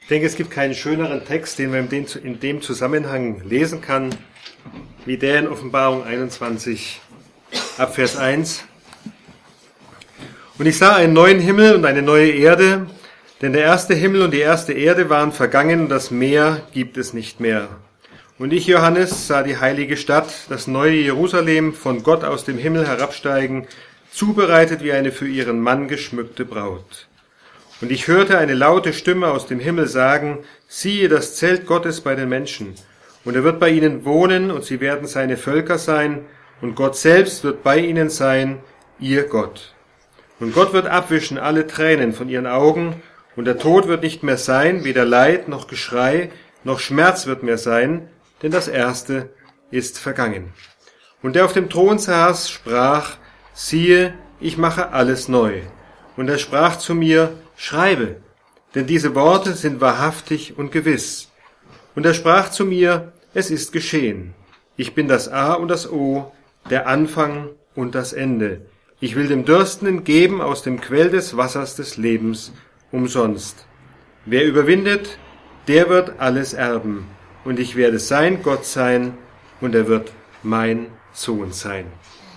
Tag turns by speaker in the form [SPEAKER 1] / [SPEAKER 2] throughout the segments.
[SPEAKER 1] Ich denke, es gibt keinen schöneren Text, den man in dem Zusammenhang lesen kann, wie der in Offenbarung 21 ab Vers 1. Und ich sah einen neuen Himmel und eine neue Erde, denn der erste Himmel und die erste Erde waren vergangen und das Meer gibt es nicht mehr. Und ich, Johannes, sah die heilige Stadt, das neue Jerusalem, von Gott aus dem Himmel herabsteigen, zubereitet wie eine für ihren Mann geschmückte Braut. Und ich hörte eine laute Stimme aus dem Himmel sagen, siehe, das Zelt Gottes bei den Menschen. Und er wird bei ihnen wohnen, und sie werden seine Völker sein, und Gott selbst wird bei ihnen sein, ihr Gott. Und Gott wird abwischen alle Tränen von ihren Augen, und der Tod wird nicht mehr sein, weder Leid noch Geschrei, noch Schmerz wird mehr sein, denn das Erste ist vergangen. Und der auf dem Thron saß, sprach, siehe, ich mache alles neu. Und er sprach zu mir, schreibe, denn diese Worte sind wahrhaftig und gewiss. Und er sprach zu mir, es ist geschehen. Ich bin das A und das O, der Anfang und das Ende. Ich will dem Dürstenden geben aus dem Quell des Wassers des Lebens umsonst. Wer überwindet, der wird alles erben. Und ich werde sein Gott sein, und er wird mein Sohn sein.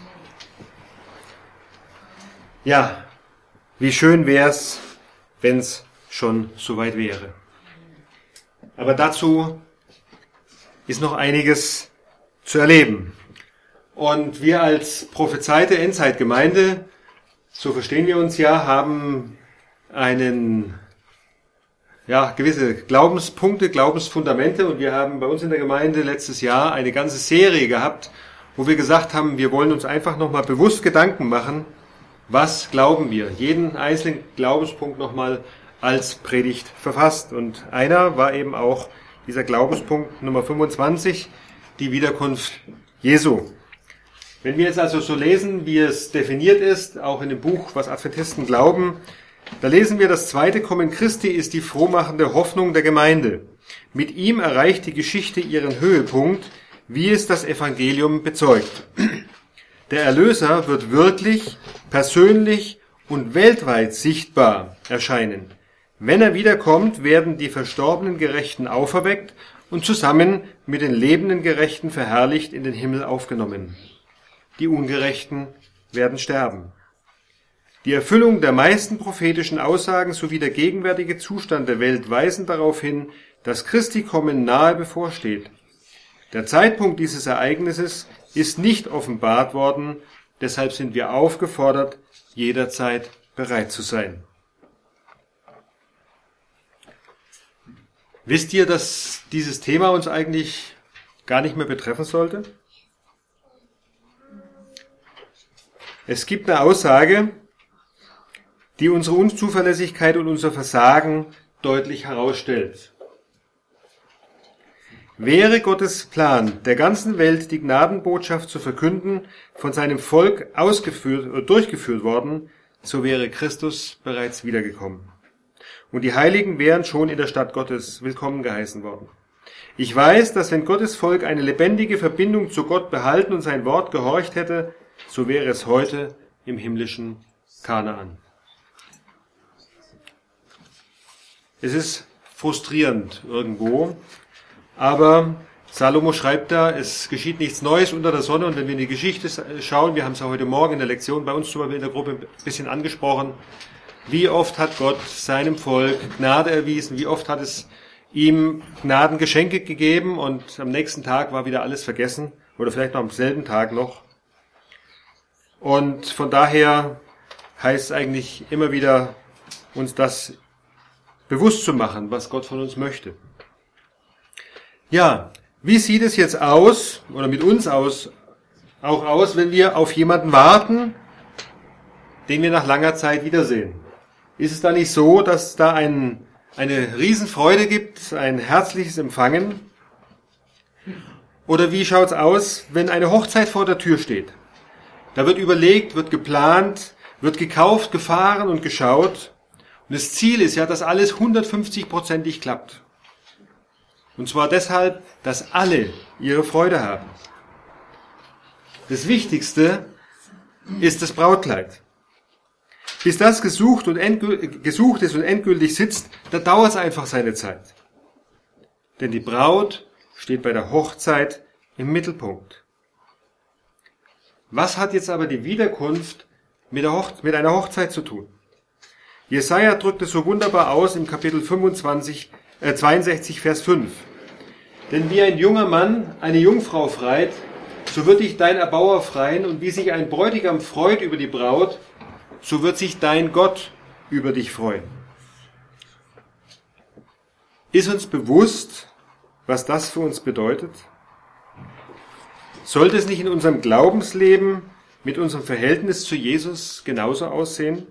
[SPEAKER 1] Ja, wie schön wär's, wenn's schon soweit wäre. Aber dazu ist noch einiges zu erleben. Und wir als prophezeite Endzeitgemeinde, so verstehen wir uns ja, haben gewisse Glaubenspunkte, Glaubensfundamente, und wir haben bei uns in der Gemeinde letztes Jahr eine ganze Serie gehabt, wo wir gesagt haben, wir wollen uns einfach nochmal bewusst Gedanken machen, was glauben wir? Jeden einzelnen Glaubenspunkt nochmal als Predigt verfasst. Und einer war eben auch dieser Glaubenspunkt Nummer 25, die Wiederkunft Jesu. Wenn wir jetzt also so lesen, wie es definiert ist, auch in dem Buch, was Adventisten glauben, da lesen wir, das zweite Kommen Christi ist die frohmachende Hoffnung der Gemeinde. Mit ihm erreicht die Geschichte ihren Höhepunkt, wie es das Evangelium bezeugt. Der Erlöser wird wirklich, persönlich und weltweit sichtbar erscheinen. Wenn er wiederkommt, werden die verstorbenen Gerechten auferweckt und zusammen mit den lebenden Gerechten verherrlicht in den Himmel aufgenommen. Die Ungerechten werden sterben. Die Erfüllung der meisten prophetischen Aussagen sowie der gegenwärtige Zustand der Welt weisen darauf hin, dass Christi Kommen nahe bevorsteht. Der Zeitpunkt dieses Ereignisses ist nicht offenbart worden, deshalb sind wir aufgefordert, jederzeit bereit zu sein. Wisst ihr, dass dieses Thema uns eigentlich gar nicht mehr betreffen sollte? Es gibt eine Aussage, die unsere Unzuverlässigkeit und unser Versagen deutlich herausstellt. Wäre Gottes Plan, der ganzen Welt die Gnadenbotschaft zu verkünden, von seinem Volk durchgeführt worden, so wäre Christus bereits wiedergekommen. Und die Heiligen wären schon in der Stadt Gottes willkommen geheißen worden. Ich weiß, dass wenn Gottes Volk eine lebendige Verbindung zu Gott behalten und sein Wort gehorcht hätte, so wäre es heute im himmlischen Kanaan. Es ist frustrierend irgendwo, aber Salomo schreibt da, es geschieht nichts Neues unter der Sonne, und wenn wir in die Geschichte schauen, wir haben es ja heute Morgen in der Lektion bei uns zum Beispiel in der Gruppe ein bisschen angesprochen, wie oft hat Gott seinem Volk Gnade erwiesen, wie oft hat es ihm Gnadengeschenke gegeben, und am nächsten Tag war wieder alles vergessen, oder vielleicht noch am selben Tag noch. Und von daher heißt es eigentlich immer wieder, uns das bewusst zu machen, was Gott von uns möchte. Ja, wie sieht es jetzt aus, oder mit uns auch aus, wenn wir auf jemanden warten, den wir nach langer Zeit wiedersehen? Ist es da nicht so, dass da eine Riesenfreude gibt, ein herzliches Empfangen? Oder wie schaut's aus, wenn eine Hochzeit vor der Tür steht? Da wird überlegt, wird geplant, wird gekauft, gefahren und geschaut. Und das Ziel ist ja, dass alles 150%ig klappt. Und zwar deshalb, dass alle ihre Freude haben. Das Wichtigste ist das Brautkleid. Bis das gesucht ist und endgültig sitzt, da dauert es einfach seine Zeit. Denn die Braut steht bei der Hochzeit im Mittelpunkt. Was hat jetzt aber die Wiederkunft mit einer Hochzeit zu tun? Jesaja drückt es so wunderbar aus im Kapitel 62, Vers 5. Denn wie ein junger Mann eine Jungfrau freit, so wird dich dein Erbauer freien, und wie sich ein Bräutigam freut über die Braut, so wird sich dein Gott über dich freuen. Ist uns bewusst, was das für uns bedeutet? Sollte es nicht in unserem Glaubensleben mit unserem Verhältnis zu Jesus genauso aussehen?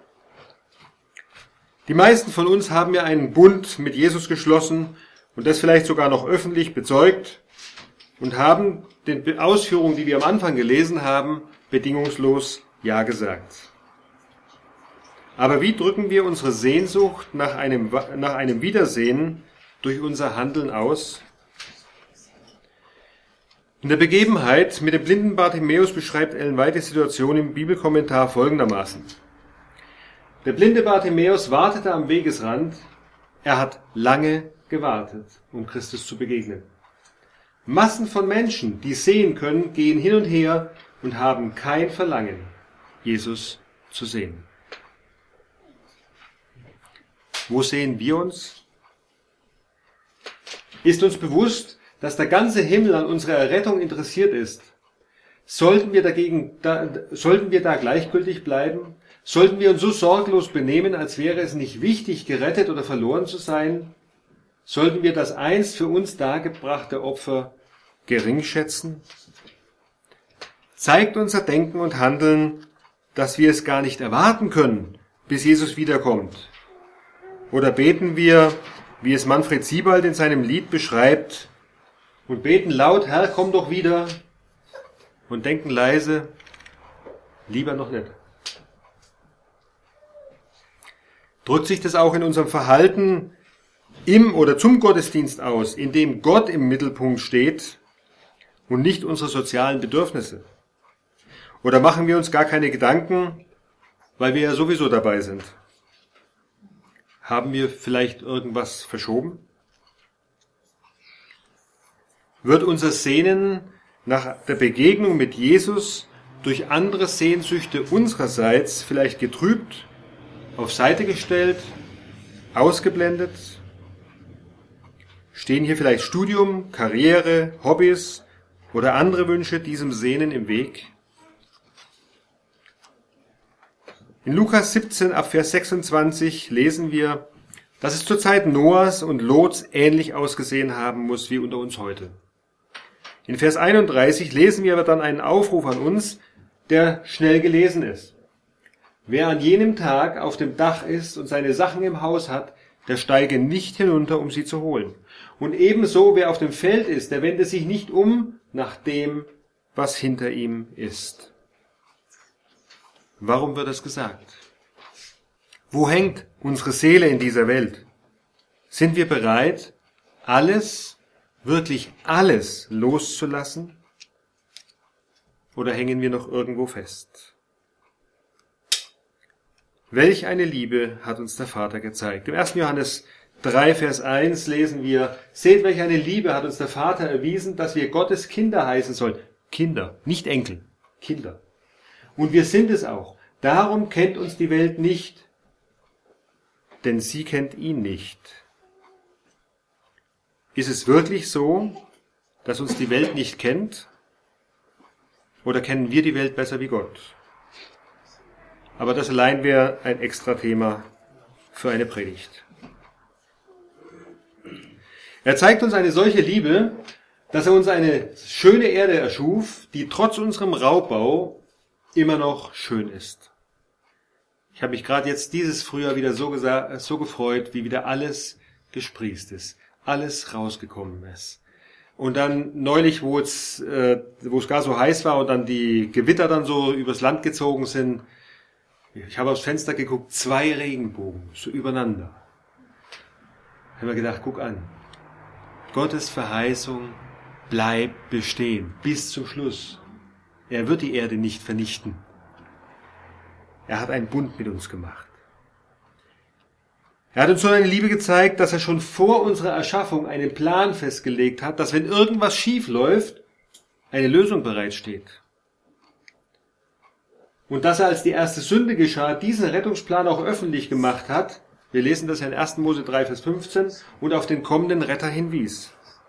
[SPEAKER 1] Die meisten von uns haben ja einen Bund mit Jesus geschlossen und das vielleicht sogar noch öffentlich bezeugt und haben den Ausführungen, die wir am Anfang gelesen haben, bedingungslos Ja gesagt. Aber wie drücken wir unsere Sehnsucht nach einem Wiedersehen durch unser Handeln aus? In der Begebenheit mit dem blinden Bartimäus beschreibt Ellen White die Situation im Bibelkommentar folgendermaßen. Der blinde Bartimäus wartete am Wegesrand. Er hat lange gewartet, um Christus zu begegnen. Massen von Menschen, die sehen können, gehen hin und her und haben kein Verlangen, Jesus zu sehen. Wo sehen wir uns? Ist uns bewusst, dass der ganze Himmel an unserer Errettung interessiert ist? Sollten wir da gleichgültig bleiben? Sollten wir uns so sorglos benehmen, als wäre es nicht wichtig, gerettet oder verloren zu sein? Sollten wir das einst für uns dargebrachte Opfer gering schätzen? Zeigt unser Denken und Handeln, dass wir es gar nicht erwarten können, bis Jesus wiederkommt? Oder beten wir, wie es Manfred Siebald in seinem Lied beschreibt, und beten laut, Herr, komm doch wieder, und denken leise, lieber noch nicht. Drückt sich das auch in unserem Verhalten im oder zum Gottesdienst aus, in dem Gott im Mittelpunkt steht und nicht unsere sozialen Bedürfnisse? Oder machen wir uns gar keine Gedanken, weil wir ja sowieso dabei sind? Haben wir vielleicht irgendwas verschoben? Wird unser Sehnen nach der Begegnung mit Jesus durch andere Sehnsüchte unsererseits vielleicht getrübt, auf Seite gestellt, ausgeblendet? Stehen hier vielleicht Studium, Karriere, Hobbys oder andere Wünsche diesem Sehnen im Weg? In Lukas 17 ab Vers 26 lesen wir, dass es zur Zeit Noahs und Lots ähnlich ausgesehen haben muss wie unter uns heute. In Vers 31 lesen wir aber dann einen Aufruf an uns, der schnell gelesen ist. Wer an jenem Tag auf dem Dach ist und seine Sachen im Haus hat, der steige nicht hinunter, um sie zu holen. Und ebenso, wer auf dem Feld ist, der wende sich nicht um nach dem, was hinter ihm ist. Warum wird das gesagt? Wo hängt unsere Seele in dieser Welt? Sind wir bereit, alles, wirklich alles loszulassen? Oder hängen wir noch irgendwo fest? Welch eine Liebe hat uns der Vater gezeigt. Im 1. Johannes 3, Vers 1 lesen wir, seht, welch eine Liebe hat uns der Vater erwiesen, dass wir Gottes Kinder heißen sollen. Kinder, nicht Enkel, Kinder. Und wir sind es auch. Darum kennt uns die Welt nicht, denn sie kennt ihn nicht. Ist es wirklich so, dass uns die Welt nicht kennt? Oder kennen wir die Welt besser wie Gott? Aber das allein wäre ein extra Thema für eine Predigt. Er zeigt uns eine solche Liebe, dass er uns eine schöne Erde erschuf, die trotz unserem Raubbau immer noch schön ist. Ich habe mich gerade jetzt dieses Frühjahr wieder so gefreut, wie wieder alles gesprießt ist, alles rausgekommen ist. Und dann neulich, wo es gar so heiß war und dann die Gewitter dann so übers Land gezogen sind, ich habe aufs Fenster geguckt, 2 Regenbogen, so übereinander. Ich habe mir gedacht, guck an, Gottes Verheißung bleibt bestehen bis zum Schluss. Er wird die Erde nicht vernichten. Er hat einen Bund mit uns gemacht. Er hat uns so eine Liebe gezeigt, dass er schon vor unserer Erschaffung einen Plan festgelegt hat, dass wenn irgendwas schief läuft, eine Lösung bereitsteht. Und dass er, als die erste Sünde geschah, diesen Rettungsplan auch öffentlich gemacht hat. Wir lesen das ja in 1. Mose 3, Vers 15 und auf den kommenden Retter hinwies.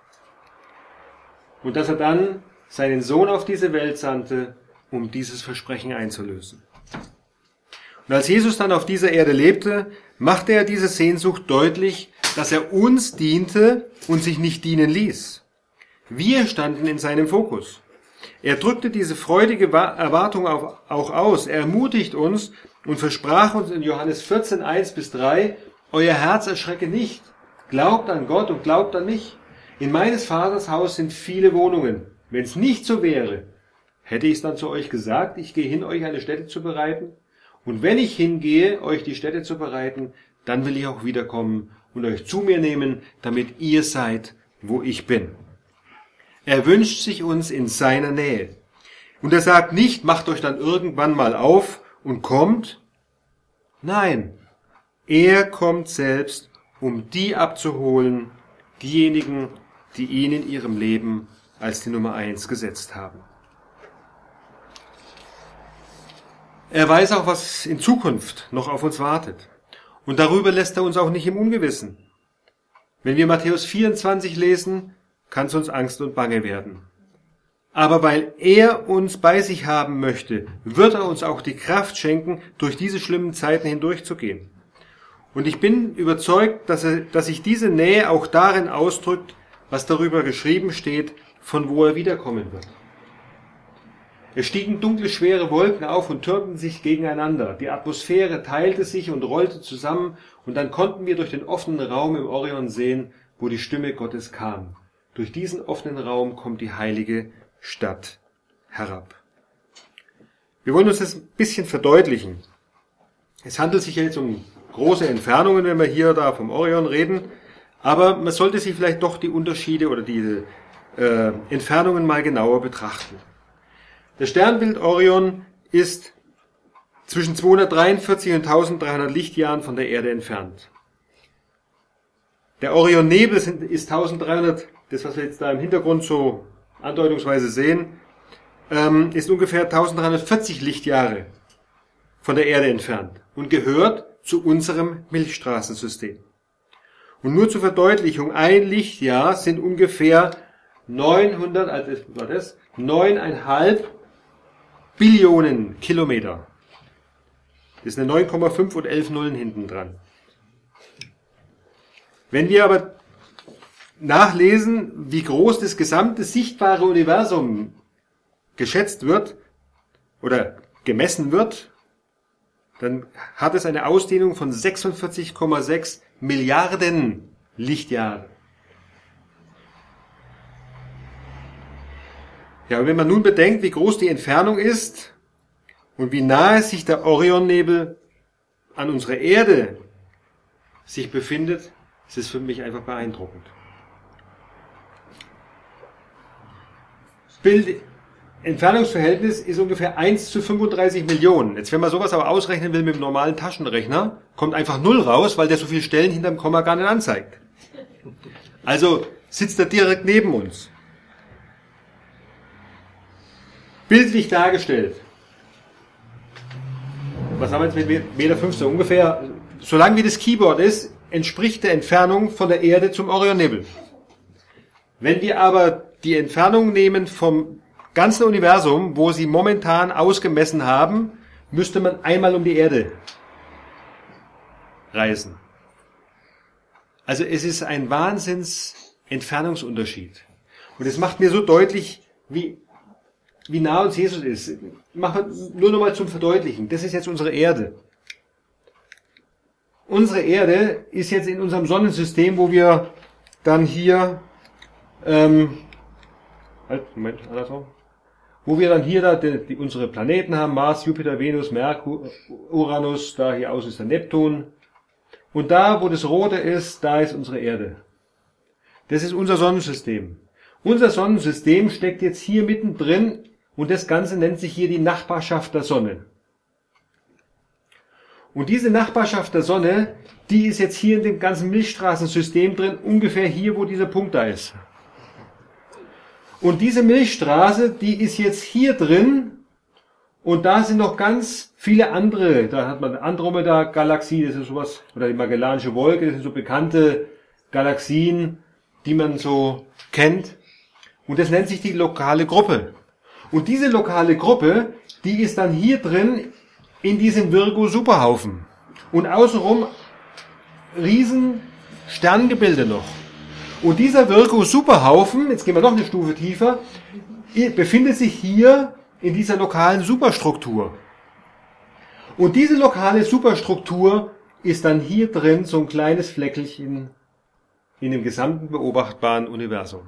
[SPEAKER 1] Und dass er dann seinen Sohn auf diese Welt sandte, um dieses Versprechen einzulösen. Und als Jesus dann auf dieser Erde lebte, machte er diese Sehnsucht deutlich, dass er uns diente und sich nicht dienen ließ. Wir standen in seinem Fokus. Er drückte diese freudige Erwartung auch aus. Er ermutigt uns und versprach uns in Johannes 14, 1-3, euer Herz erschrecke nicht. Glaubt an Gott und glaubt an mich. In meines Vaters Haus sind viele Wohnungen. Wenn es nicht so wäre, hätte ich es dann zu euch gesagt, ich gehe hin, euch eine Stätte zu bereiten. Und wenn ich hingehe, euch die Stätte zu bereiten, dann will ich auch wiederkommen und euch zu mir nehmen, damit ihr seid, wo ich bin. Er wünscht sich uns in seiner Nähe. Und er sagt nicht, macht euch dann irgendwann mal auf und kommt. Nein, er kommt selbst, um die abzuholen, diejenigen, die ihn in ihrem Leben als die Nummer 1 gesetzt haben. Er weiß auch, was in Zukunft noch auf uns wartet. Und darüber lässt er uns auch nicht im Ungewissen. Wenn wir Matthäus 24 lesen, kann es uns Angst und Bange werden. Aber weil er uns bei sich haben möchte, wird er uns auch die Kraft schenken, durch diese schlimmen Zeiten hindurchzugehen. Und ich bin überzeugt, dass sich diese Nähe auch darin ausdrückt, was darüber geschrieben steht, von wo er wiederkommen wird. Es stiegen dunkle, schwere Wolken auf und türmten sich gegeneinander. Die Atmosphäre teilte sich und rollte zusammen, und dann konnten wir durch den offenen Raum im Orion sehen, wo die Stimme Gottes kam. Durch diesen offenen Raum kommt die heilige Stadt herab. Wir wollen uns das ein bisschen verdeutlichen. Es handelt sich jetzt um große Entfernungen, wenn wir hier da vom Orion reden, aber man sollte sich vielleicht doch die Unterschiede oder diese Entfernungen mal genauer betrachten. Das Sternbild Orion ist zwischen 243 und 1300 Lichtjahren von der Erde entfernt. Der Orionnebel ist 1300, das was wir jetzt da im Hintergrund so andeutungsweise sehen, ist ungefähr 1340 Lichtjahre von der Erde entfernt und gehört zu unserem Milchstraßensystem. Und nur zur Verdeutlichung, ein Lichtjahr sind ungefähr 9,5 Billionen Kilometer. Das ist eine 9,5 und 11 Nullen hinten dran. Wenn wir aber nachlesen, wie groß das gesamte sichtbare Universum geschätzt wird oder gemessen wird, dann hat es eine Ausdehnung von 46,6 Milliarden Lichtjahren. Ja, und wenn man nun bedenkt, wie groß die Entfernung ist und wie nahe sich der Orionnebel an unserer Erde sich befindet, ist es für mich einfach beeindruckend. Entfernungsverhältnis ist ungefähr 1 zu 35 Millionen. Jetzt, wenn man sowas aber ausrechnen will mit dem normalen Taschenrechner, kommt einfach 0 raus, weil der so viele Stellen hinterm Komma gar nicht anzeigt. Also sitzt er direkt neben uns. Bildlich dargestellt. Was haben wir jetzt mit 1,15 Meter ungefähr? Solange wie das Keyboard ist, entspricht der Entfernung von der Erde zum Orionnebel. Wenn wir aber die Entfernung nehmen vom ganzen Universum, wo sie momentan ausgemessen haben, müsste man einmal um die Erde reisen. Also es ist ein Wahnsinns-Entfernungsunterschied. Und es macht mir so deutlich, wie nah uns Jesus ist. Machen wir nur noch mal zum Verdeutlichen. Das ist jetzt unsere Erde. Unsere Erde ist jetzt in unserem Sonnensystem, wo wir dann hier, wo wir dann hier unsere Planeten haben, Mars, Jupiter, Venus, Merkur, Uranus, da hier aus ist der Neptun. Und da, wo das Rote ist, da ist unsere Erde. Das ist unser Sonnensystem. Unser Sonnensystem steckt jetzt hier mittendrin, und das Ganze nennt sich hier die Nachbarschaft der Sonne. Und diese Nachbarschaft der Sonne, die ist jetzt hier in dem ganzen Milchstraßensystem drin, ungefähr hier, wo dieser Punkt da ist. Und diese Milchstraße, die ist jetzt hier drin und da sind noch ganz viele andere. Da hat man Andromeda-Galaxie, das ist sowas, oder die Magellanische Wolke, das sind so bekannte Galaxien, die man so kennt. Und das nennt sich die lokale Gruppe. Und diese lokale Gruppe, die ist dann hier drin in diesem Virgo-Superhaufen. Und außenrum riesen Sterngebilde noch. Und dieser Virgo-Superhaufen, jetzt gehen wir noch eine Stufe tiefer, befindet sich hier in dieser lokalen Superstruktur. Und diese lokale Superstruktur ist dann hier drin so ein kleines Fleckelchen in dem gesamten beobachtbaren Universum.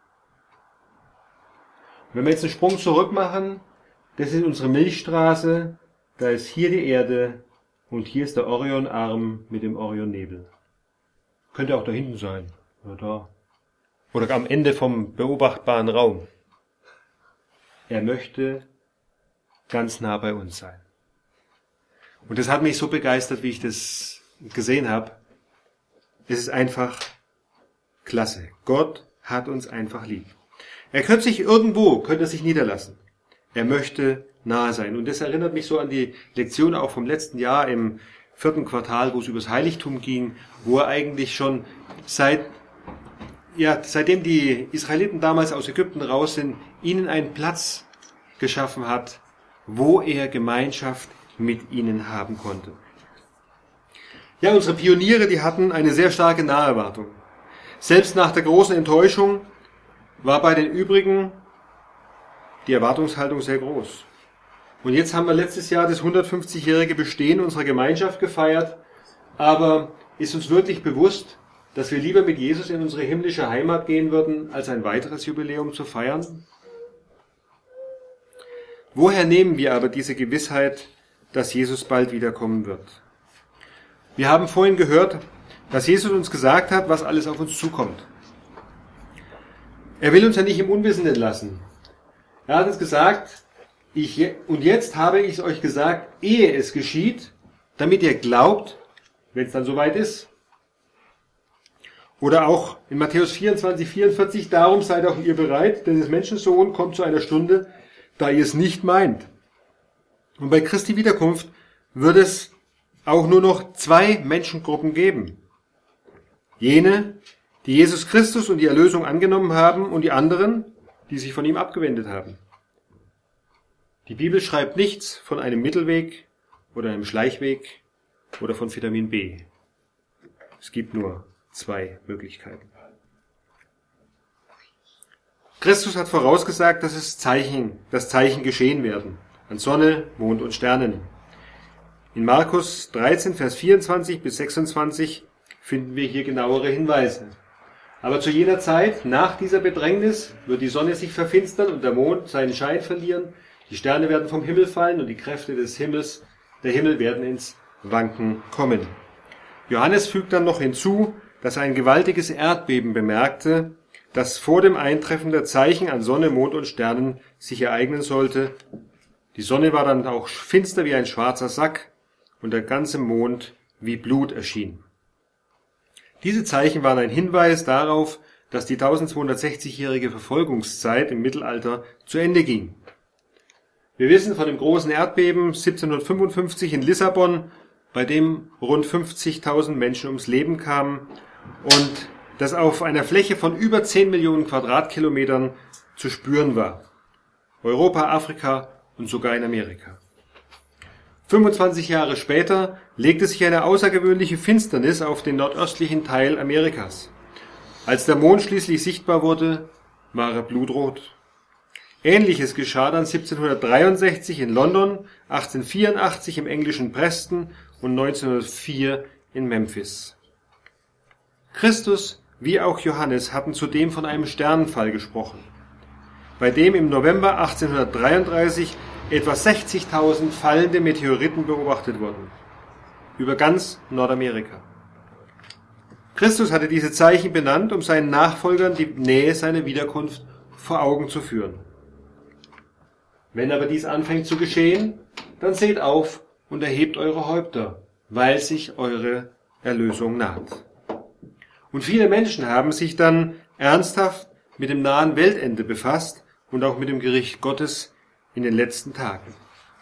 [SPEAKER 1] Wenn wir jetzt einen Sprung zurück machen, das ist unsere Milchstraße, da ist hier die Erde und hier ist der Orionarm mit dem Orionnebel. Könnte auch da hinten sein, oder da. Oder am Ende vom beobachtbaren Raum. Er möchte ganz nah bei uns sein. Und das hat mich so begeistert, wie ich das gesehen habe. Es ist einfach klasse. Gott hat uns einfach lieb. Er könnte sich niederlassen. Er möchte nahe sein. Und das erinnert mich so an die Lektion auch vom letzten Jahr im 4. Quartal, wo es über das Heiligtum ging, wo er eigentlich schon seitdem die Israeliten damals aus Ägypten raus sind, ihnen einen Platz geschaffen hat, wo er Gemeinschaft mit ihnen haben konnte. Ja, unsere Pioniere, die hatten eine sehr starke Naherwartung. Selbst nach der großen Enttäuschung war bei den übrigen die Erwartungshaltung sehr groß. Und jetzt haben wir letztes Jahr das 150-jährige Bestehen unserer Gemeinschaft gefeiert, aber ist uns wirklich bewusst, dass wir lieber mit Jesus in unsere himmlische Heimat gehen würden, als ein weiteres Jubiläum zu feiern? Woher nehmen wir aber diese Gewissheit, dass Jesus bald wiederkommen wird? Wir haben vorhin gehört, dass Jesus uns gesagt hat, was alles auf uns zukommt. Er will uns ja nicht im Unwissenden lassen. Er hat uns gesagt, und jetzt habe ich es euch gesagt, ehe es geschieht, damit ihr glaubt, wenn es dann soweit ist. Oder auch in Matthäus 24, 44, darum seid auch ihr bereit, denn des Menschensohn kommt zu einer Stunde, da ihr es nicht meint. Und bei Christi Wiederkunft wird es auch nur noch 2 Menschengruppen geben. Jene, die Jesus Christus und die Erlösung angenommen haben, und die anderen, die sich von ihm abgewendet haben. Die Bibel schreibt nichts von einem Mittelweg oder einem Schleichweg oder von Vitamin B. Es gibt nur 2 Möglichkeiten. Christus hat vorausgesagt, dass das Zeichen geschehen werden an Sonne, Mond und Sternen. In Markus 13, Vers 24 bis 26 finden wir hier genauere Hinweise. Aber zu jener Zeit, nach dieser Bedrängnis, wird die Sonne sich verfinstern und der Mond seinen Schein verlieren, die Sterne werden vom Himmel fallen und die Kräfte des Himmels, der Himmel werden ins Wanken kommen. Johannes fügt dann noch hinzu, dass er ein gewaltiges Erdbeben bemerkte, das vor dem Eintreffen der Zeichen an Sonne, Mond und Sternen sich ereignen sollte. Die Sonne war dann auch finster wie ein schwarzer Sack und der ganze Mond wie Blut erschien. Diese Zeichen waren ein Hinweis darauf, dass die 1260-jährige Verfolgungszeit im Mittelalter zu Ende ging. Wir wissen von dem großen Erdbeben 1755 in Lissabon, bei dem rund 50.000 Menschen ums Leben kamen und das auf einer Fläche von über 10 Millionen Quadratkilometern zu spüren war. Europa, Afrika und sogar in Amerika. 25 Jahre später legte sich eine außergewöhnliche Finsternis auf den nordöstlichen Teil Amerikas. Als der Mond schließlich sichtbar wurde, war er blutrot. Ähnliches geschah dann 1763 in London, 1884 im englischen Preston und 1904 in Memphis. Christus wie auch Johannes hatten zudem von einem Sternenfall gesprochen, bei dem im November 1833 etwa 60.000 fallende Meteoriten beobachtet wurden, über ganz Nordamerika. Christus hatte diese Zeichen benannt, um seinen Nachfolgern die Nähe seiner Wiederkunft vor Augen zu führen. Wenn aber dies anfängt zu geschehen, dann seht auf und erhebt eure Häupter, weil sich eure Erlösung naht. Und viele Menschen haben sich dann ernsthaft mit dem nahen Weltende befasst und auch mit dem Gericht Gottes in den letzten Tagen.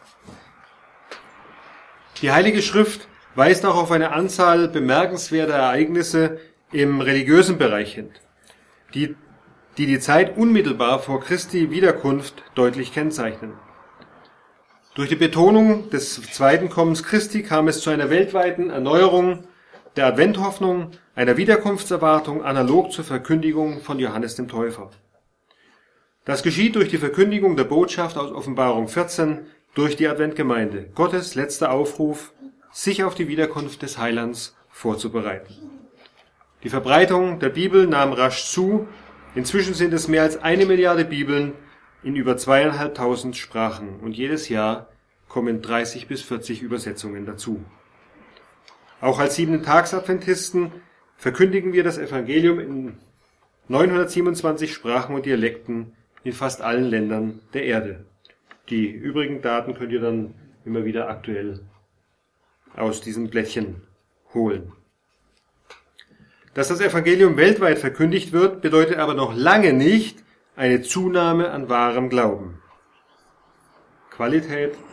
[SPEAKER 1] Die Heilige Schrift weist auch auf eine Anzahl bemerkenswerter Ereignisse im religiösen Bereich hin, die Zeit unmittelbar vor Christi Wiederkunft deutlich kennzeichnen. Durch die Betonung des zweiten Kommens Christi kam es zu einer weltweiten Erneuerung der Adventhoffnung, einer Wiederkunftserwartung analog zur Verkündigung von Johannes dem Täufer. Das geschieht durch die Verkündigung der Botschaft aus Offenbarung 14 durch die Adventgemeinde, Gottes letzter Aufruf, sich auf die Wiederkunft des Heilands vorzubereiten. Die Verbreitung der Bibel nahm rasch zu. Inzwischen sind es mehr als 1 Milliarde Bibeln in über 2.500 Sprachen und jedes Jahr kommen 30 bis 40 Übersetzungen dazu. Auch als 7-Tags-Adventisten verkündigen wir das Evangelium in 927 Sprachen und Dialekten in fast allen Ländern der Erde. Die übrigen Daten könnt ihr dann immer wieder aktuell aus diesem Blättchen holen. Dass das Evangelium weltweit verkündigt wird, bedeutet aber noch lange nicht eine Zunahme an wahrem Glauben. Quantität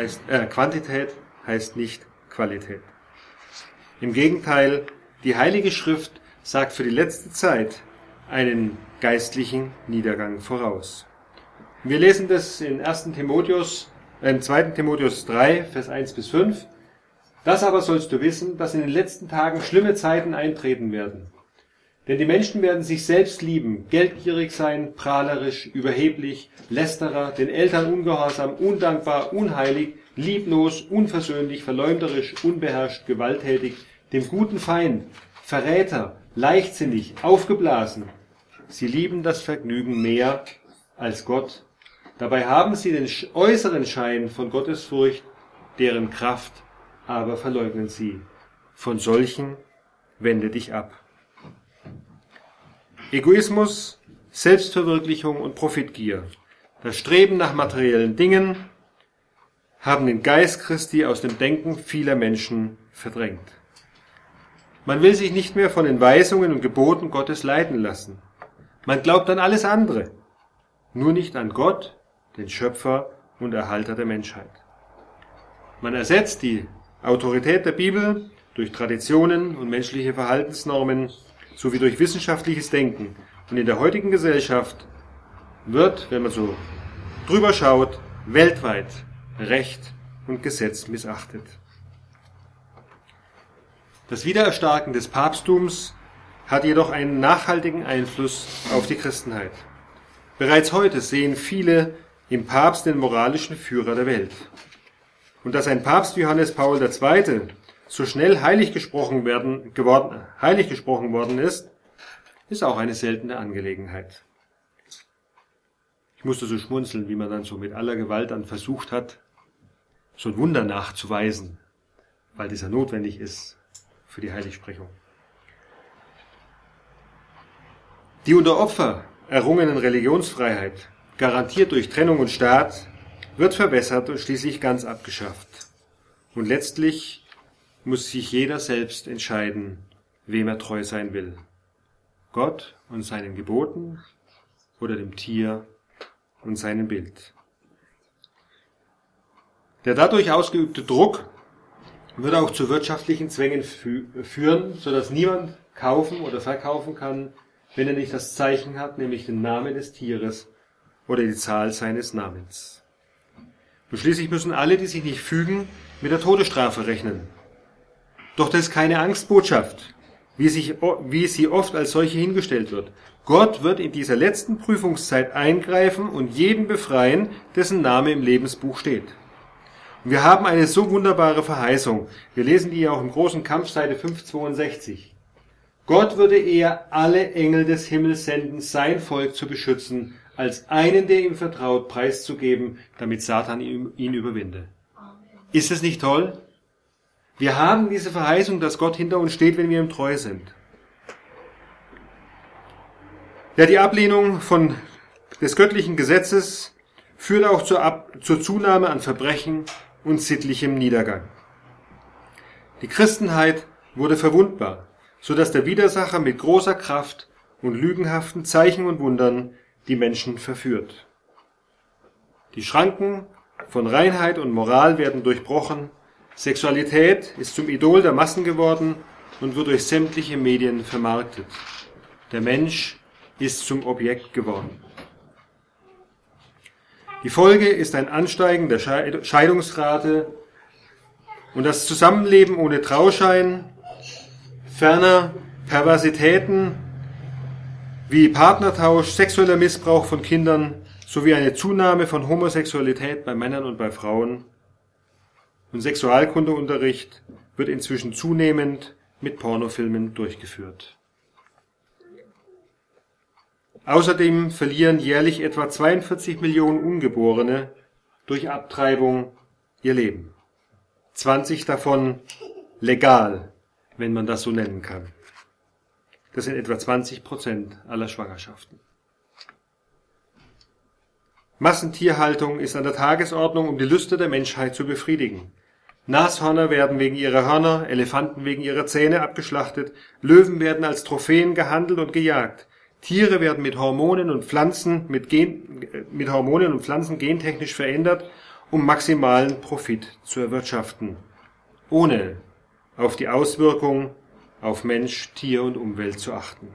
[SPEAKER 1] heißt nicht Qualität. Im Gegenteil, die Heilige Schrift sagt für die letzte Zeit einen geistlichen Niedergang voraus. Wir lesen das in 2. Timotheus 3, Vers 1 bis 5. Das aber sollst du wissen, dass in den letzten Tagen schlimme Zeiten eintreten werden. Denn die Menschen werden sich selbst lieben, geldgierig sein, prahlerisch, überheblich, Lästerer, den Eltern ungehorsam, undankbar, unheilig, lieblos, unversöhnlich, verleumderisch, unbeherrscht, gewalttätig, dem guten Feind, Verräter, leichtsinnig, aufgeblasen. Sie lieben das Vergnügen mehr als Gott. Dabei haben sie den äußeren Schein von Gottesfurcht, deren Kraft aber verleugnen sie. Von solchen wende dich ab. Egoismus, Selbstverwirklichung und Profitgier, das Streben nach materiellen Dingen haben den Geist Christi aus dem Denken vieler Menschen verdrängt. Man will sich nicht mehr von den Weisungen und Geboten Gottes leiten lassen. Man glaubt an alles andere, nur nicht an Gott, den Schöpfer und Erhalter der Menschheit. Man ersetzt die Autorität der Bibel durch Traditionen und menschliche Verhaltensnormen sowie durch wissenschaftliches Denken. Und in der heutigen Gesellschaft wird, wenn man so drüber schaut, weltweit Recht und Gesetz missachtet. Das Wiedererstarken des Papsttums hat jedoch einen nachhaltigen Einfluss auf die Christenheit. Bereits heute sehen viele im Papst den moralischen Führer der Welt. Und dass ein Papst wie Johannes Paul II. So schnell heilig gesprochen worden ist, ist auch eine seltene Angelegenheit. Ich musste so schmunzeln, wie man dann so mit aller Gewalt dann versucht hat, so ein Wunder nachzuweisen, weil das ja notwendig ist für die Heiligsprechung. Die unter Opfer errungenen Religionsfreiheit, garantiert durch Trennung und Staat, wird verwässert und schließlich ganz abgeschafft. Und letztlich muss sich jeder selbst entscheiden, wem er treu sein will. Gott und seinen Geboten oder dem Tier und seinem Bild. Der dadurch ausgeübte Druck wird auch zu wirtschaftlichen Zwängen führen, sodass niemand kaufen oder verkaufen kann, wenn er nicht das Zeichen hat, nämlich den Namen des Tieres oder die Zahl seines Namens. Und schließlich müssen alle, die sich nicht fügen, mit der Todesstrafe rechnen. Doch das ist keine Angstbotschaft, wie sie oft als solche hingestellt wird. Gott wird in dieser letzten Prüfungszeit eingreifen und jeden befreien, dessen Name im Lebensbuch steht. Und wir haben eine so wunderbare Verheißung. Wir lesen die ja auch im großen Kampf, Seite 562. Gott würde eher alle Engel des Himmels senden, sein Volk zu beschützen, als einen, der ihm vertraut, preiszugeben, damit Satan ihn überwinde. Ist es nicht toll? Wir haben diese Verheißung, dass Gott hinter uns steht, wenn wir ihm treu sind. Ja, die Ablehnung des göttlichen Gesetzes führt auch zur Zunahme an Verbrechen und sittlichem Niedergang. Die Christenheit wurde verwundbar, so dass der Widersacher mit großer Kraft und lügenhaften Zeichen und Wundern die Menschen verführt. Die Schranken von Reinheit und Moral werden durchbrochen, Sexualität ist zum Idol der Massen geworden und wird durch sämtliche Medien vermarktet. Der Mensch ist zum Objekt geworden. Die Folge ist ein Ansteigen der Scheidungsrate und das Zusammenleben ohne Trauschein, ferner Perversitäten wie Partnertausch, sexueller Missbrauch von Kindern sowie eine Zunahme von Homosexualität bei Männern und bei Frauen. Und Sexualkundeunterricht wird inzwischen zunehmend mit Pornofilmen durchgeführt. Außerdem verlieren jährlich etwa 42 Millionen Ungeborene durch Abtreibung ihr Leben. 20 davon legal, wenn man das so nennen kann. Das sind etwa 20% aller Schwangerschaften. Massentierhaltung ist an der Tagesordnung, um die Lüste der Menschheit zu befriedigen. Nashörner werden wegen ihrer Hörner, Elefanten wegen ihrer Zähne abgeschlachtet, Löwen werden als Trophäen gehandelt und gejagt. Tiere werden mit Hormonen und Pflanzen gentechnisch verändert, um maximalen Profit zu erwirtschaften, ohne auf die Auswirkungen auf Mensch, Tier und Umwelt zu achten.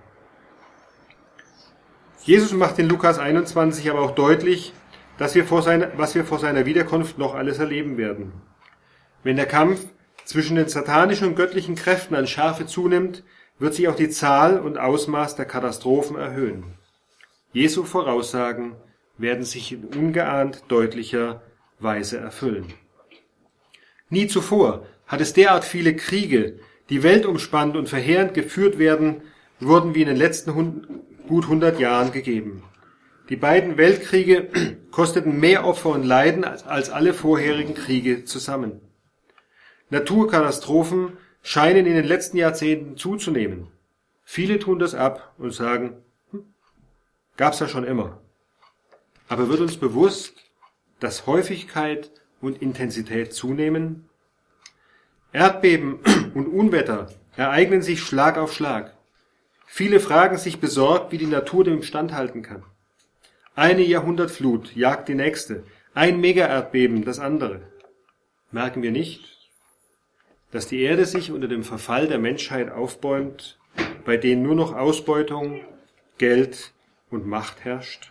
[SPEAKER 1] Jesus macht in Lukas 21 aber auch deutlich, was wir vor seiner Wiederkunft noch alles erleben werden. Wenn der Kampf zwischen den satanischen und göttlichen Kräften an Schärfe zunimmt, wird sich auch die Zahl und Ausmaß der Katastrophen erhöhen. Jesu Voraussagen werden sich in ungeahnt deutlicher Weise erfüllen. Nie zuvor hat es derart viele Kriege, die weltumspannend und verheerend geführt wurden wie in den letzten gut 100 Jahren gegeben. Die beiden Weltkriege kosteten mehr Opfer und Leiden als alle vorherigen Kriege zusammen. Naturkatastrophen scheinen in den letzten Jahrzehnten zuzunehmen. Viele tun das ab und sagen, gab's ja schon immer. Aber wird uns bewusst, dass Häufigkeit und Intensität zunehmen? Erdbeben und Unwetter ereignen sich Schlag auf Schlag. Viele fragen sich besorgt, wie die Natur dem standhalten kann. Eine Jahrhundertflut jagt die nächste, ein Megaerdbeben das andere. Merken wir nicht, dass die Erde sich unter dem Verfall der Menschheit aufbäumt, bei denen nur noch Ausbeutung, Geld und Macht herrscht?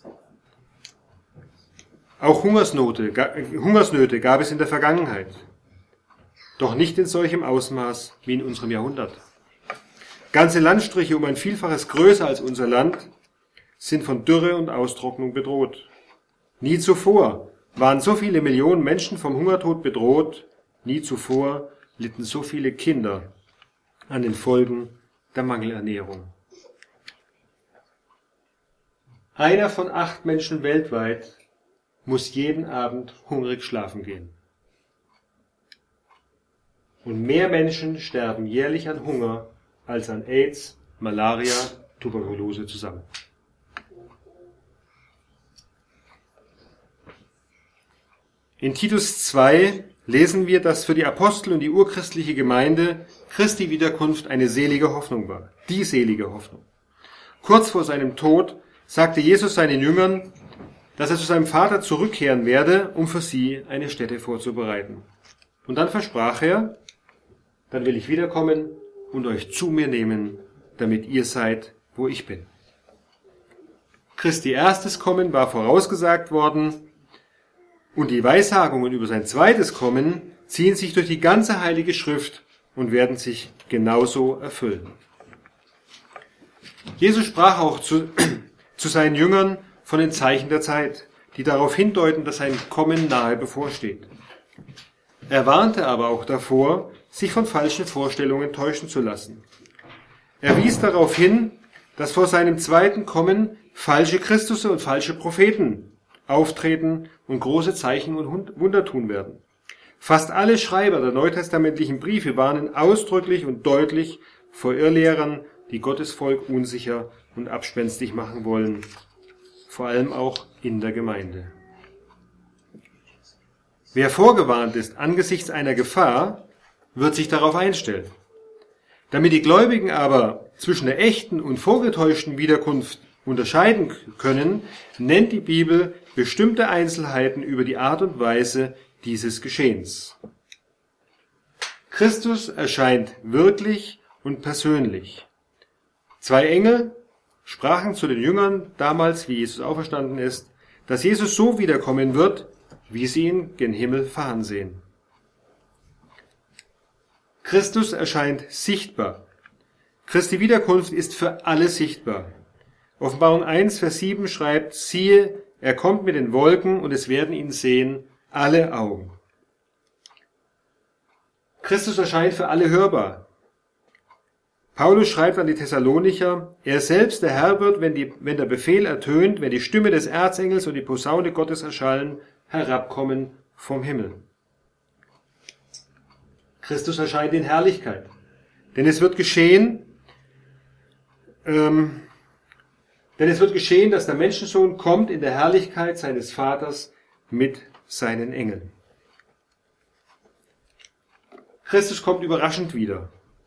[SPEAKER 1] Auch Hungersnöte gab es in der Vergangenheit, doch nicht in solchem Ausmaß wie in unserem Jahrhundert. Ganze Landstriche um ein Vielfaches größer als unser Land sind von Dürre und Austrocknung bedroht. Nie zuvor waren so viele Millionen Menschen vom Hungertod bedroht, nie zuvor litten so viele Kinder an den Folgen der Mangelernährung. 1 von 8 Menschen weltweit muss jeden Abend hungrig schlafen gehen. Und mehr Menschen sterben jährlich an Hunger als an AIDS, Malaria, Tuberkulose zusammen. In Titus 2 lesen wir, dass für die Apostel und die urchristliche Gemeinde Christi Wiederkunft eine selige Hoffnung war. Die selige Hoffnung. Kurz vor seinem Tod sagte Jesus seinen Jüngern, dass er zu seinem Vater zurückkehren werde, um für sie eine Stätte vorzubereiten. Und dann versprach er, dann will ich wiederkommen und euch zu mir nehmen, damit ihr seid, wo ich bin. Christi erstes Kommen war vorausgesagt worden, und die Weissagungen über sein zweites Kommen ziehen sich durch die ganze Heilige Schrift und werden sich genauso erfüllen. Jesus sprach auch zu seinen Jüngern von den Zeichen der Zeit, die darauf hindeuten, dass sein Kommen nahe bevorsteht. Er warnte aber auch davor, sich von falschen Vorstellungen täuschen zu lassen. Er wies darauf hin, dass vor seinem zweiten Kommen falsche Christusse und falsche Propheten auftreten und große Zeichen und Wunder tun werden. Fast alle Schreiber der neutestamentlichen Briefe warnen ausdrücklich und deutlich vor Irrlehrern, die Gottes Volk unsicher und abspenstig machen wollen, vor allem auch in der Gemeinde. Wer vorgewarnt ist angesichts einer Gefahr, wird sich darauf einstellen. Damit die Gläubigen aber zwischen der echten und vorgetäuschten Wiederkunft unterscheiden können, nennt die Bibel bestimmte Einzelheiten über die Art und Weise dieses Geschehens. Christus erscheint wirklich und persönlich. 2 Engel sprachen zu den Jüngern damals, wie Jesus auferstanden ist, dass Jesus so wiederkommen wird, wie sie ihn gen Himmel fahren sehen. Christus erscheint sichtbar. Christi Wiederkunft ist für alle sichtbar. Offenbarung 1, Vers 7 schreibt, siehe, er kommt mit den Wolken und es werden ihn sehen alle Augen. Christus erscheint für alle hörbar. Paulus schreibt an die Thessalonicher, er selbst, der Herr, wird, wenn der Befehl ertönt, wenn die Stimme des Erzengels und die Posaune Gottes erschallen, herabkommen vom Himmel. Christus erscheint in Herrlichkeit. Denn es wird geschehen, dass der Menschensohn kommt in der Herrlichkeit seines Vaters mit seinen Engeln. Christus kommt überraschend wieder.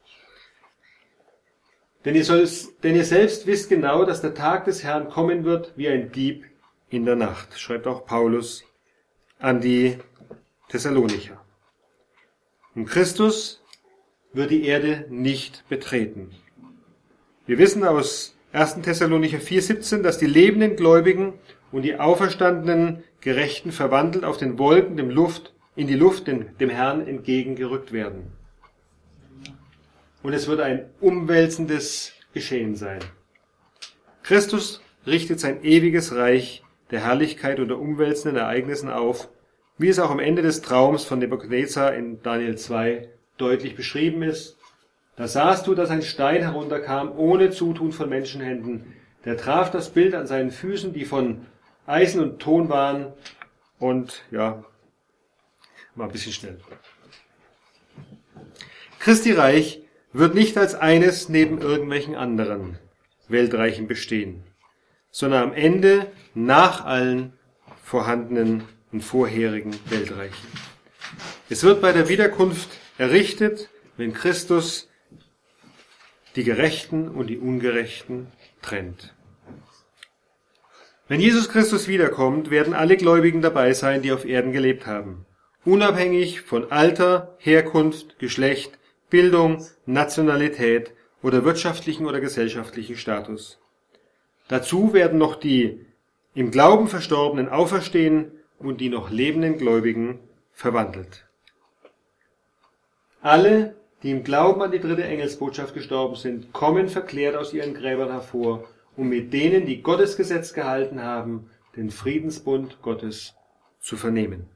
[SPEAKER 1] Denn ihr selbst wisst genau, dass der Tag des Herrn kommen wird wie ein Dieb in der Nacht, schreibt auch Paulus an die Thessalonicher. Und Christus wird die Erde nicht betreten. Wir wissen aus 1. Thessalonicher 4,17, dass die lebenden Gläubigen und die auferstandenen Gerechten verwandelt auf den Wolken in die Luft dem Herrn entgegengerückt werden. Und es wird ein umwälzendes Geschehen sein. Christus richtet sein ewiges Reich der Herrlichkeit unter umwälzenden Ereignissen auf, wie es auch am Ende des Traums von Nebukadnezar in Daniel 2 deutlich beschrieben ist. Da sahst du, dass ein Stein herunterkam, ohne Zutun von Menschenhänden. Der traf das Bild an seinen Füßen, die von Eisen und Ton waren. Und ja, war ein bisschen schnell. Christi Reich wird nicht als eines neben irgendwelchen anderen Weltreichen bestehen, sondern am Ende nach allen vorhandenen und vorherigen Weltreichen. Es wird bei der Wiederkunft errichtet, wenn Christus die Gerechten und die Ungerechten trennt. Wenn Jesus Christus wiederkommt, werden alle Gläubigen dabei sein, die auf Erden gelebt haben, unabhängig von Alter, Herkunft, Geschlecht, Bildung, Nationalität oder wirtschaftlichen oder gesellschaftlichen Status. Dazu werden noch die im Glauben Verstorbenen auferstehen und die noch lebenden Gläubigen verwandelt. Alle, die im Glauben an die 3. Engelsbotschaft gestorben sind, kommen verklärt aus ihren Gräbern hervor, um mit denen, die Gottes Gesetz gehalten haben, den Friedensbund Gottes zu vernehmen.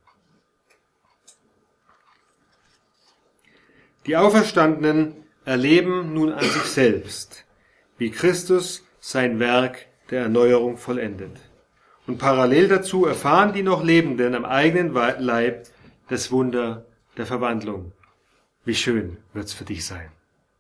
[SPEAKER 1] Die Auferstandenen erleben nun an sich selbst, wie Christus sein Werk der Erneuerung vollendet. Und parallel dazu erfahren die noch Lebenden am eigenen Leib das Wunder der Verwandlung. Wie schön wird's für dich sein.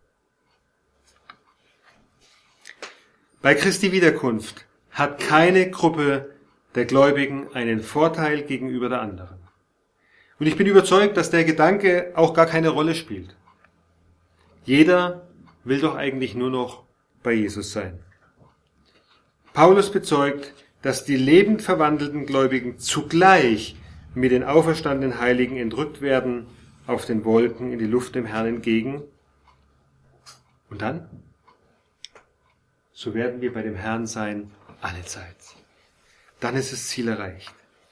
[SPEAKER 1] Bei Christi Wiederkunft hat keine Gruppe der Gläubigen einen Vorteil gegenüber der anderen. Und ich bin überzeugt, dass der Gedanke auch gar keine Rolle spielt. Jeder will doch eigentlich nur noch bei Jesus sein. Paulus bezeugt, dass die lebend verwandelten Gläubigen zugleich mit den auferstandenen Heiligen entrückt werden auf den Wolken in die Luft dem Herrn entgegen. Und dann? So werden wir bei dem Herrn sein alle Zeit. Dann ist das Ziel erreicht.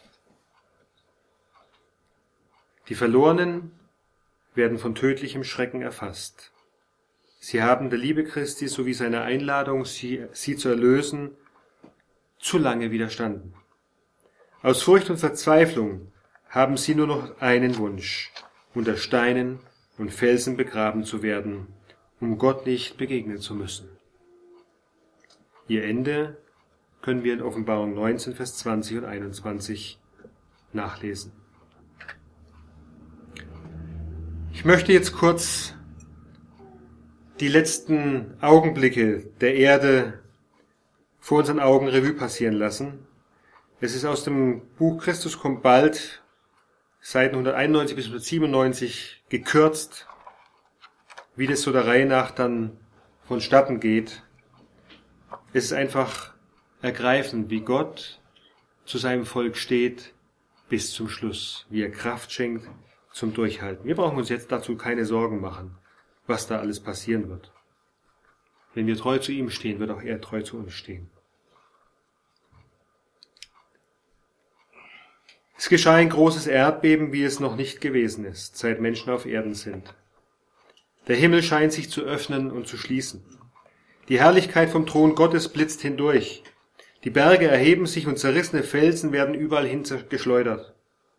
[SPEAKER 1] Die Verlorenen werden von tödlichem Schrecken erfasst. Sie haben der Liebe Christi sowie seiner Einladung, sie zu erlösen, zu lange widerstanden. Aus Furcht und Verzweiflung haben sie nur noch einen Wunsch, unter Steinen und Felsen begraben zu werden, um Gott nicht begegnen zu müssen. Ihr Ende können wir in Offenbarung 19, Vers 20 und 21 nachlesen. Ich möchte jetzt kurz die letzten Augenblicke der Erde vor unseren Augen Revue passieren lassen. Es ist aus dem Buch Christus kommt bald, Seiten 191 bis 197, gekürzt wie das so der Reihe nach dann vonstatten geht. Es ist einfach ergreifend, wie Gott zu seinem Volk steht bis zum Schluss, wie er Kraft schenkt zum Durchhalten. Wir brauchen uns jetzt dazu keine Sorgen machen, was da alles passieren wird. Wenn wir treu zu ihm stehen, wird auch er treu zu uns stehen. Es geschah ein großes Erdbeben, wie es noch nicht gewesen ist, seit Menschen auf Erden sind. Der Himmel scheint sich zu öffnen und zu schließen. Die Herrlichkeit vom Thron Gottes blitzt hindurch. Die Berge erheben sich und zerrissene Felsen werden überall hin geschleudert.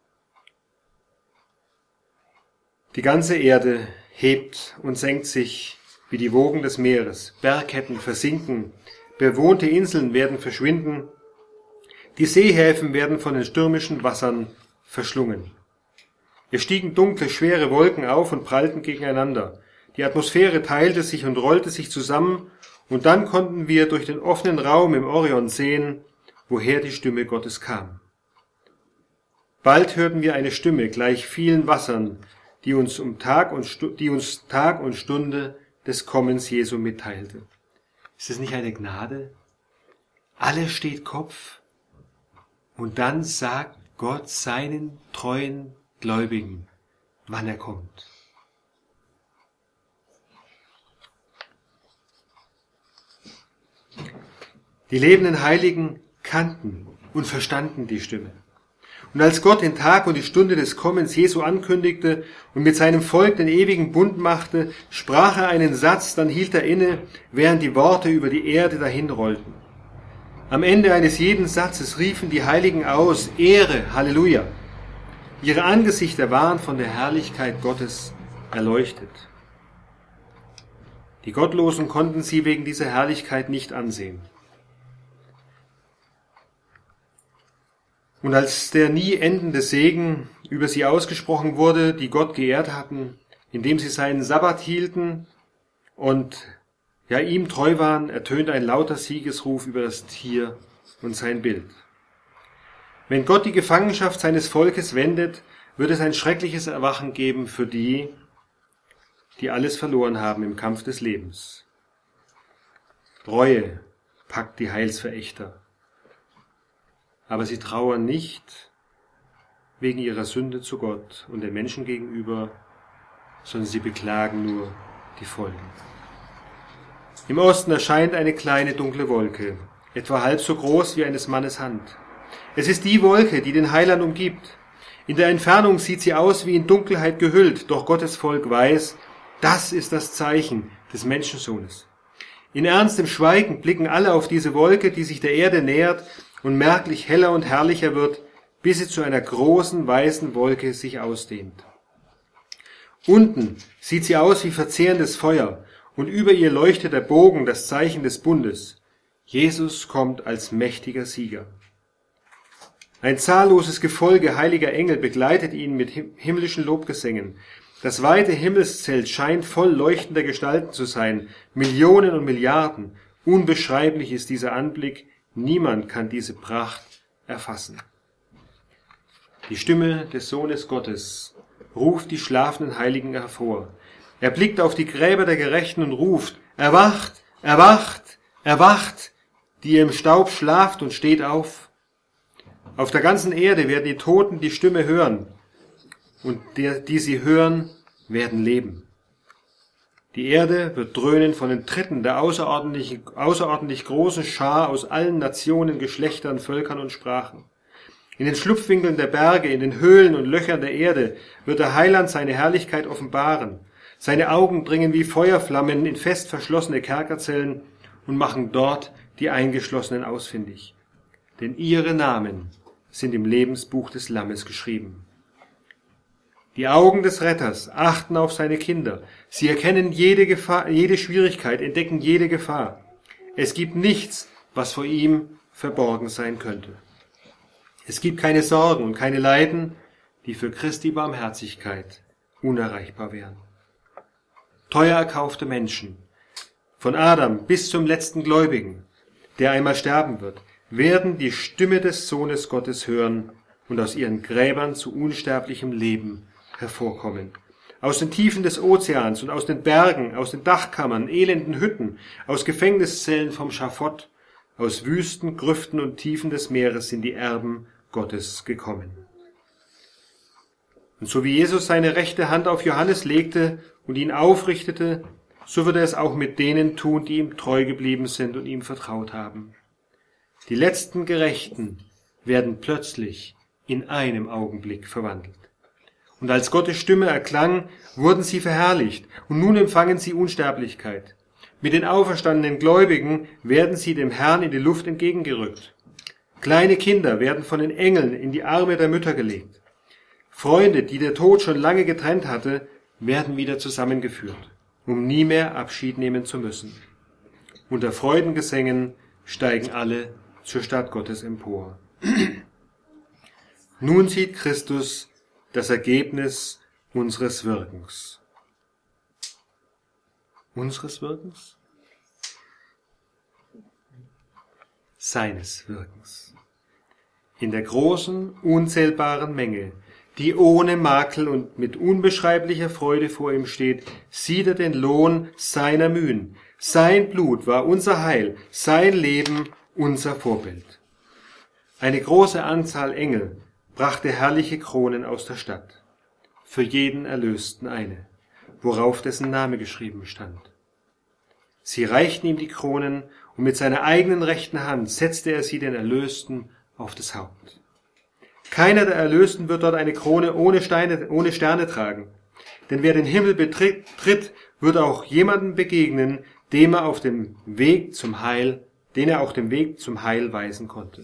[SPEAKER 1] Die ganze Erde hebt und senkt sich wie die Wogen des Meeres. Bergketten versinken, bewohnte Inseln werden verschwinden, die Seehäfen werden von den stürmischen Wassern verschlungen. Es stiegen dunkle, schwere Wolken auf und prallten gegeneinander. Die Atmosphäre teilte sich und rollte sich zusammen, und dann konnten wir durch den offenen Raum im Orion sehen, woher die Stimme Gottes kam. Bald hörten wir eine Stimme gleich vielen Wassern, die uns Tag und Stunde des Kommens Jesu mitteilte. Ist es nicht eine Gnade? Alles steht Kopf, und dann sagt Gott seinen treuen Gläubigen, wann er kommt. Die lebenden Heiligen kannten und verstanden die Stimme. Und als Gott den Tag und die Stunde des Kommens Jesu ankündigte und mit seinem Volk den ewigen Bund machte, sprach er einen Satz, dann hielt er inne, während die Worte über die Erde dahinrollten. Am Ende eines jeden Satzes riefen die Heiligen aus, Ehre, Halleluja. Ihre Angesichter waren von der Herrlichkeit Gottes erleuchtet. Die Gottlosen konnten sie wegen dieser Herrlichkeit nicht ansehen. Und als der nie endende Segen über sie ausgesprochen wurde, die Gott geehrt hatten, indem sie seinen Sabbat hielten und ihm treu waren, ertönte ein lauter Siegesruf über das Tier und sein Bild. Wenn Gott die Gefangenschaft seines Volkes wendet, wird es ein schreckliches Erwachen geben für die, die alles verloren haben im Kampf des Lebens. Reue packt die Heilsverächter. Aber sie trauern nicht wegen ihrer Sünde zu Gott und den Menschen gegenüber, sondern sie beklagen nur die Folgen. Im Osten erscheint eine kleine dunkle Wolke, etwa halb so groß wie eines Mannes Hand. Es ist die Wolke, die den Heiland umgibt. In der Entfernung sieht sie aus wie in Dunkelheit gehüllt, doch Gottes Volk weiß, das ist das Zeichen des Menschensohnes. In ernstem Schweigen blicken alle auf diese Wolke, die sich der Erde nähert und merklich heller und herrlicher wird, bis sie zu einer großen weißen Wolke sich ausdehnt. Unten sieht sie aus wie verzehrendes Feuer, und über ihr leuchtet der Bogen, das Zeichen des Bundes. Jesus kommt als mächtiger Sieger. Ein zahlloses Gefolge heiliger Engel begleitet ihn mit himmlischen Lobgesängen. Das weite Himmelszelt scheint voll leuchtender Gestalten zu sein, Millionen und Milliarden. Unbeschreiblich ist dieser Anblick, niemand kann diese Pracht erfassen. Die Stimme des Sohnes Gottes ruft die schlafenden Heiligen hervor. Er blickt auf die Gräber der Gerechten und ruft, erwacht, erwacht, erwacht, die ihr im Staub schlaft und steht auf. Auf der ganzen Erde werden die Toten die Stimme hören, und die sie hören, werden leben. Die Erde wird dröhnen von den Tritten der außerordentlich großen Schar aus allen Nationen, Geschlechtern, Völkern und Sprachen. In den Schlupfwinkeln der Berge, in den Höhlen und Löchern der Erde wird der Heiland seine Herrlichkeit offenbaren. Seine Augen dringen wie Feuerflammen in fest verschlossene Kerkerzellen und machen dort die Eingeschlossenen ausfindig. Denn ihre Namen sind im Lebensbuch des Lammes geschrieben. Die Augen des Retters achten auf seine Kinder. Sie erkennen jede Gefahr, jede Schwierigkeit, entdecken jede Gefahr. Es gibt nichts, was vor ihm verborgen sein könnte. Es gibt keine Sorgen und keine Leiden, die für Christi Barmherzigkeit unerreichbar wären. Teuer erkaufte Menschen, von Adam bis zum letzten Gläubigen, der einmal sterben wird, werden die Stimme des Sohnes Gottes hören und aus ihren Gräbern zu unsterblichem Leben hervorkommen. aus den Tiefen des Ozeans und aus den Bergen, aus den Dachkammern, elenden Hütten, aus Gefängniszellen vom Schafott, aus Wüsten, Grüften und Tiefen des Meeres sind die Erben Gottes gekommen. Und so wie Jesus seine rechte Hand auf Johannes legte und ihn aufrichtete, so wird er es auch mit denen tun, die ihm treu geblieben sind und ihm vertraut haben. Die letzten Gerechten werden plötzlich in einem Augenblick verwandelt. Und als Gottes Stimme erklang, wurden sie verherrlicht, und nun empfangen sie Unsterblichkeit. Mit den auferstandenen Gläubigen werden sie dem Herrn in die Luft entgegengerückt. Kleine Kinder werden von den Engeln in die Arme der Mütter gelegt. Freunde, die der Tod schon lange getrennt hatte, werden wieder zusammengeführt, um nie mehr Abschied nehmen zu müssen. Unter Freudengesängen steigen alle zur Stadt Gottes empor. Nun sieht Christus das Ergebnis unseres Wirkens. Unseres Wirkens? Seines Wirkens. In der großen, unzählbaren Menge, die ohne Makel und mit unbeschreiblicher Freude vor ihm steht, sieht er den Lohn seiner Mühen. Sein Blut war unser Heil, sein Leben unser Vorbild. Eine große Anzahl Engel brachte herrliche Kronen aus der Stadt, für jeden Erlösten eine, worauf dessen Name geschrieben stand. Sie reichten ihm die Kronen, und mit seiner eigenen rechten Hand setzte er sie den Erlösten auf das Haupt. Keiner der Erlösten wird dort eine Krone ohne Sterne tragen, denn wer den Himmel betritt, wird auch jemandem begegnen, den er auf dem Weg zum Heil weisen konnte.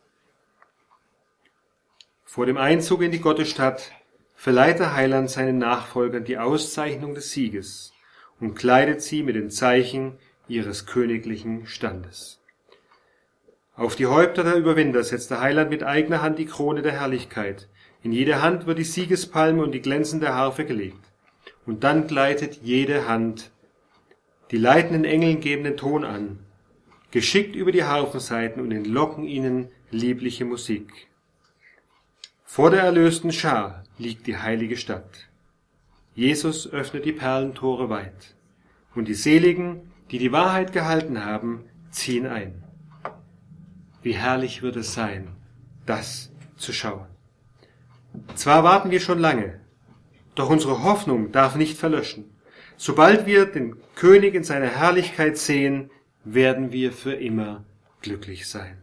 [SPEAKER 1] Vor dem Einzug in die Gottesstadt verleiht der Heiland seinen Nachfolgern die Auszeichnung des Sieges und kleidet sie mit den Zeichen ihres königlichen Standes. Auf die Häupter der Überwinder setzt der Heiland mit eigener Hand die Krone der Herrlichkeit. In jede Hand wird die Siegespalme und die glänzende Harfe gelegt. Und dann gleitet jede Hand. Die leitenden Engel geben den Ton an, geschickt über die Harfensaiten und entlocken ihnen liebliche Musik. Vor der erlösten Schar liegt die heilige Stadt. Jesus öffnet die Perlentore weit, und die Seligen, die die Wahrheit gehalten haben, ziehen ein. Wie herrlich wird es sein, das zu schauen. Zwar warten wir schon lange, doch unsere Hoffnung darf nicht verlöschen. Sobald wir den König in seiner Herrlichkeit sehen, werden wir für immer glücklich sein.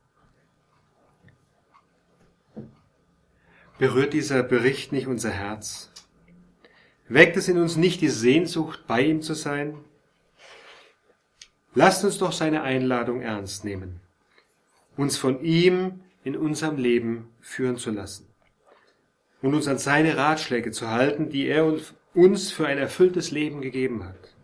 [SPEAKER 1] Berührt dieser Bericht nicht unser Herz? Weckt es in uns nicht die Sehnsucht, bei ihm zu sein? Lasst uns doch seine Einladung ernst nehmen, uns von ihm in unserem Leben führen zu lassen und uns an seine Ratschläge zu halten, die er uns für ein erfülltes Leben gegeben hat.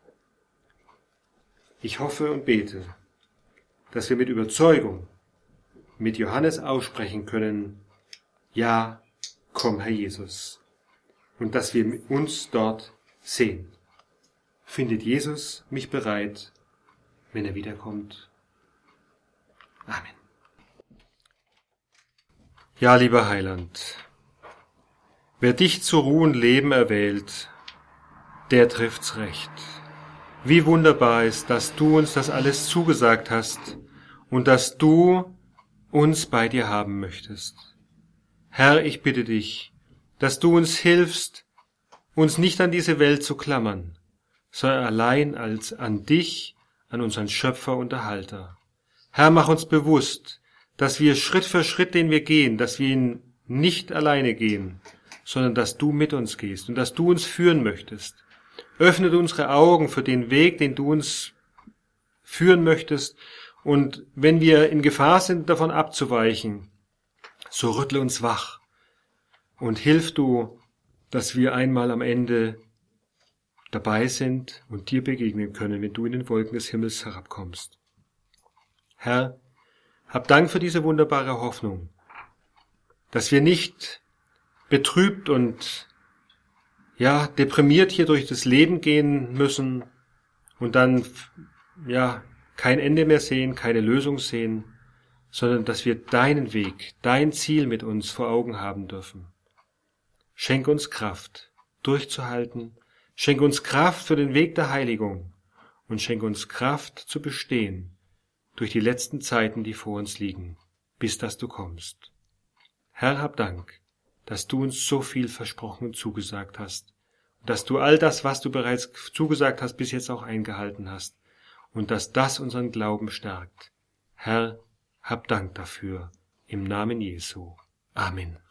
[SPEAKER 1] Ich hoffe und bete, dass wir mit Überzeugung mit Johannes aussprechen können: Ja, komm, Herr Jesus, und dass wir uns dort sehen. Findet Jesus mich bereit, wenn er wiederkommt? Amen. Ja, lieber Heiland, wer dich zu Ruhe und Leben erwählt, der trifft's recht. Wie wunderbar ist, dass du uns das alles zugesagt hast und dass du uns bei dir haben möchtest. Herr, ich bitte dich, dass du uns hilfst, uns nicht an diese Welt zu klammern, sondern allein als an dich, an unseren Schöpfer und Erhalter. Herr, mach uns bewusst, dass wir Schritt für Schritt, den wir gehen, dass wir ihn nicht alleine gehen, sondern dass du mit uns gehst und dass du uns führen möchtest. Öffne unsere Augen für den Weg, den du uns führen möchtest, und wenn wir in Gefahr sind, davon abzuweichen, so rüttle uns wach und hilf du, dass wir einmal am Ende dabei sind und dir begegnen können, wenn du in den Wolken des Himmels herabkommst. Herr, hab Dank für diese wunderbare Hoffnung, dass wir nicht betrübt und deprimiert hier durch das Leben gehen müssen und dann kein Ende mehr sehen, keine Lösung sehen, sondern dass wir deinen Weg, dein Ziel mit uns vor Augen haben dürfen. Schenk uns Kraft, durchzuhalten. Schenk uns Kraft für den Weg der Heiligung und schenk uns Kraft zu bestehen durch die letzten Zeiten, die vor uns liegen, bis dass du kommst. Herr, hab Dank, dass du uns so viel versprochen und zugesagt hast, und dass du all das, was du bereits zugesagt hast, bis jetzt auch eingehalten hast, und dass das unseren Glauben stärkt. Herr, hab Dank dafür, im Namen Jesu. Amen.